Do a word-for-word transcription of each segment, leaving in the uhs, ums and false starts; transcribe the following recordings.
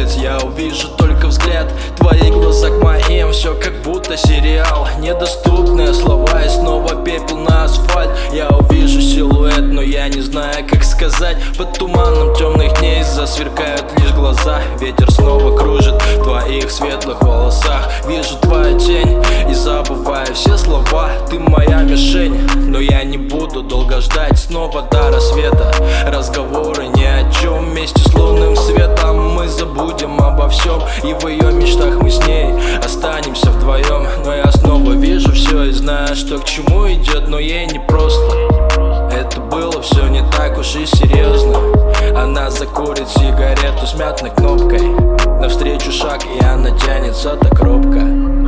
улиц я увижу только взгляд твоих глаза к моим. Все как будто сериал, недоступные слова и снова пепел на асфальт. Я увижу силуэт, но я не знаю, как сказать. Под туманом темных дней засверкают лишь глаза. Ветер снова кружит в твоих светлых волосах. Вижу твою тень и забываю все слова. Ты моя мишень, но я не буду долго ждать. Снова до рассвета разговоры ни о чем. Вместе с лунным светом мы забудем обо всем. И в ее мечтах мы с ней останемся вдвоем. Но я снова вижу все и знаю, что к чему идет. Но ей не просто. Это было все не так уж и серьезно. Она закурит сигарету с мятной кнопкой. Навстречу шаг, и она тянется так робко.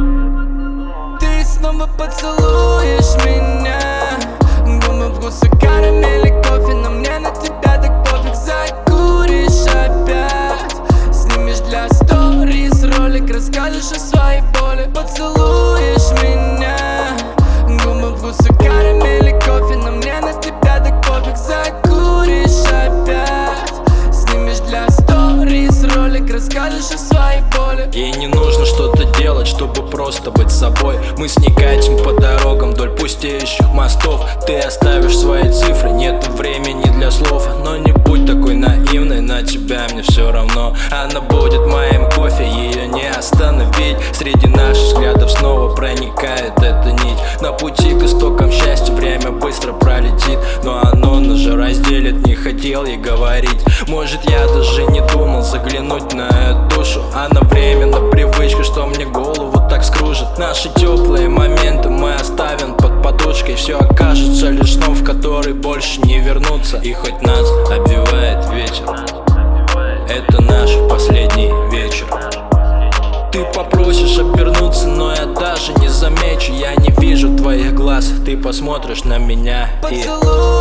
Ты снова поцелуешь меня. Губы вкуса карамели, кофе, но мне на тебя так пофиг. Закуришь опять, снимешь для сторис ролик, расскажешь о своей боли. Поцелуешь меня. Губы вкуса карамели, кофе, но мне на тебя так пофиг. Закуришь опять, снимешь для сторис ролик, расскажешь о своей боли. Ей не нужно что-то делать, чтобы просто быть собой. Мы с ней катим по дорогам вдоль пустеющих мостов. Ты оставишь свои цифры, нет времени для слов. Но не будь такой наивной, на тебя мне все равно. Она будет моим кофе, ее не остановить. Среди наших взглядов снова проникает эта нить. На пути к истокам счастья время быстро пролетит. Но оно нас же разделит, не хотел ей говорить. Может, я даже не думал заглянуть на эту душу. Она временно привычка, что мне голову так скружит. Наши теплые моменты мы оставим под подушкой. Все окажется лишь сном, в который больше не вернуться. И хоть нас обвивает ветер, это наш последний вечер. Ты попросишь обернуться, но я даже не замечу. Я не вижу твоих глаз, ты посмотришь на меня и... Поцелуй